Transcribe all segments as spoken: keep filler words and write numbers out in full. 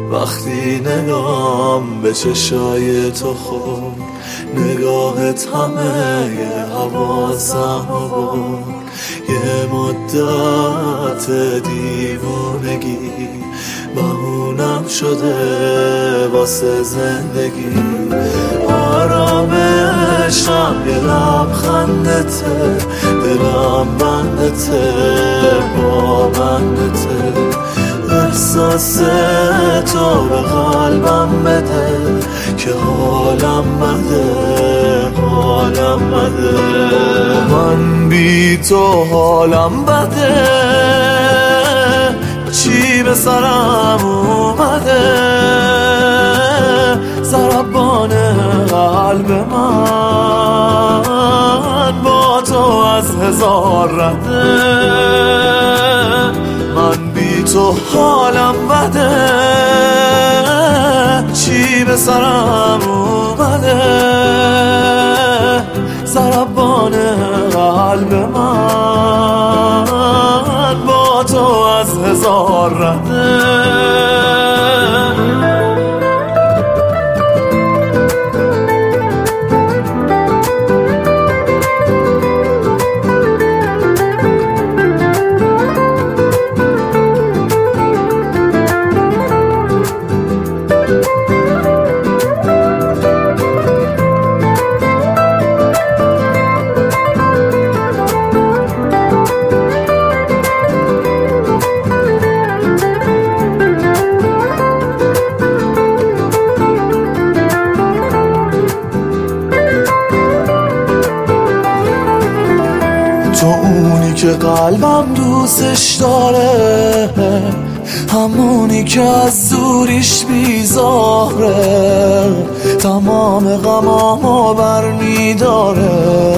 وقتی نگام به چشای تو خود، نگاهت همه حواسم رو برد. یه مدت دیوونگی بهونم شده واسه زندگی. آرامشم یه لبخندته، دلم بندته با بندته. احساس تو به قلبم بده که حالم بده، حالم بده. من بی تو حالم بده، چی به سرم اومده. ضربان قلب من با تو از هزار رده. من بی تو حالم بده، چی به سرم اومده. ضربان قلب من با تو از هزار رده. تو اونی که قلبم دوستش داره، همونی که از دوریش بیزاره. تمام غمامو بر میداره،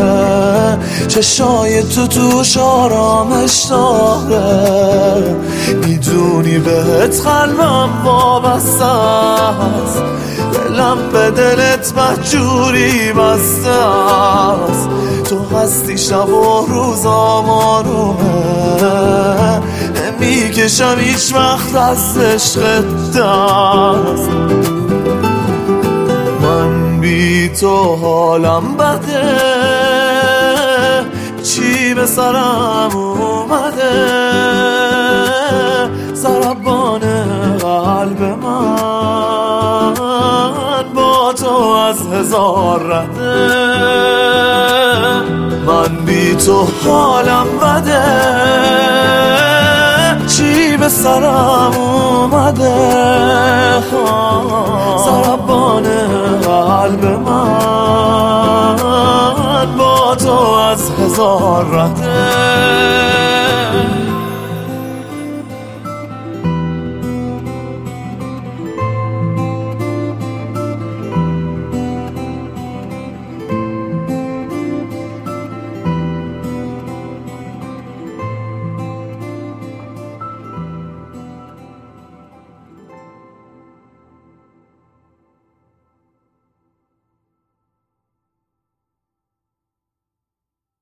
چشای تو توش آرامش داره. میدونی بهت قلبم وابسته است، دلم به دلت مهجوری بسته است. تو هستی شب و روزام آرومه، نمیکشم هیچ وقت از عشقت دست. من بی تو حالم بده، چی به سرم اومده. ضربان قلب من با تو از هزار رده. من بی تو حالم بده، چی به سرم اومده. ضربان قلب من با تو از هزار رده.